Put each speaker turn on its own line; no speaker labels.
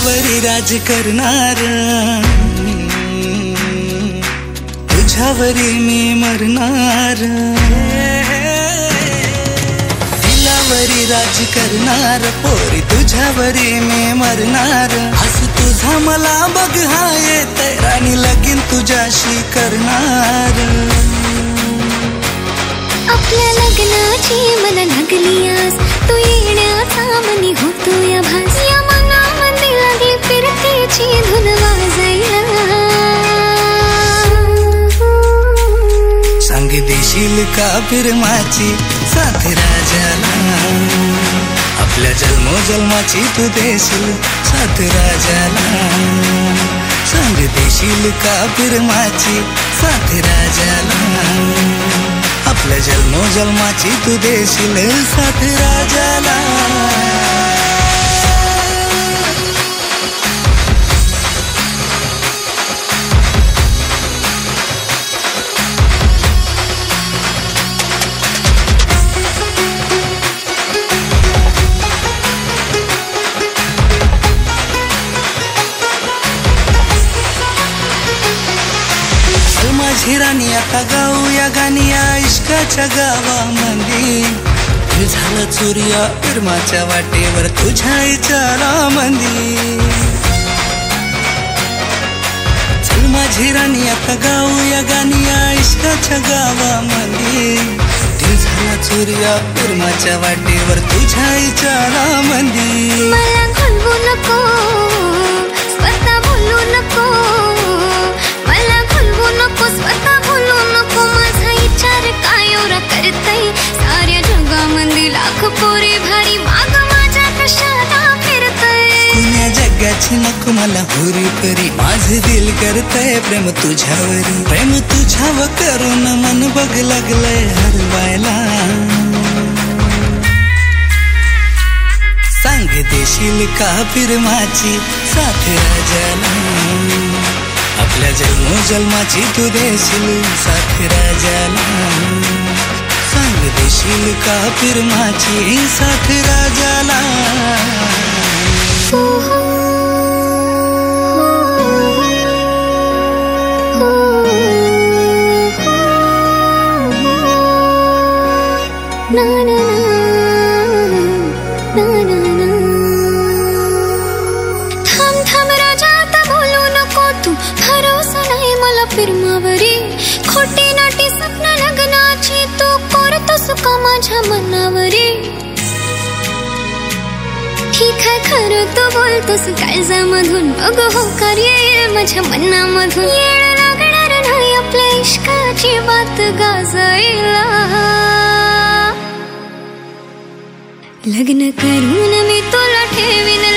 तुझ्यावरी राज करणार, तुझ्यावरी मी मरणार, दिलावरी राज करणार, पोरी तुझ्यावरी मी मरणार. हस तुझा मला बघ हा येतय, राणी लगीन तुझ्याशी करणार.
आपल्या लग्नाची मला लागली आस, तू येण्याचा मनी होतो या भास. या मनामध्ये लागली फिरतेची धुन वाजायला.
सांग देशील का फिरमाची साथ राजाला, आपल्या जन्मोजन्माची तू देशील साथ राजाला. सांग देशील का फिरमाची साथ राजाला, आपल्या जन्मोजन्माची तू देशील साथ राजाला. माझी राणी आता गाऊया गाणी या इश्काच्या गावामध्ये. झालं चोरिया फिरमाच्या वाटेवर तुझ्या विचारामंदी. चल माझी राणी आता गाऊया गाणी या इश्काच्या गावामध्ये. झाला चोरिया फिरमाच्या वाटेवर तुझ्या विचारामंदी.
मला घालवू नको, स्वतः बोलू नको, मला घालवू नको, स्वतः बोलू नको. माझा विचार काय एवढा करतय, साऱ्या जगामध्ये लाख पोरी भारी माग माझ्या कशाला फिरतय.
कुण्या जगाची नको मला हुरी परी, माझे दिल करतय प्रेम तुझ्यावरी. प्रेम तुझ्यावर करून मन बघ लागलंय हरवायला. सांग देशील का फिरमाची साथ राजाला, आपल्या जन्मोजन्माची तू देशील साथ राजाला. सांग देशील का फिरमाची साथ राजाला.
ना ना ना ना ना. थांब थांब राजा आता बोलू नको तू, भरोसा नाही मला फिरमावरी. खोटी नाटी स्वप्न लग्नाची तू करतोस का माझ्या मनावरी. ही काय खरं तू बोलतोस काळजामधून, बघ हो कार्य माझ्या मनामधून. येळ लागणार नाही आपल्या इश्काची बात गाजायला. लग्न करून मी तुला ठेवीन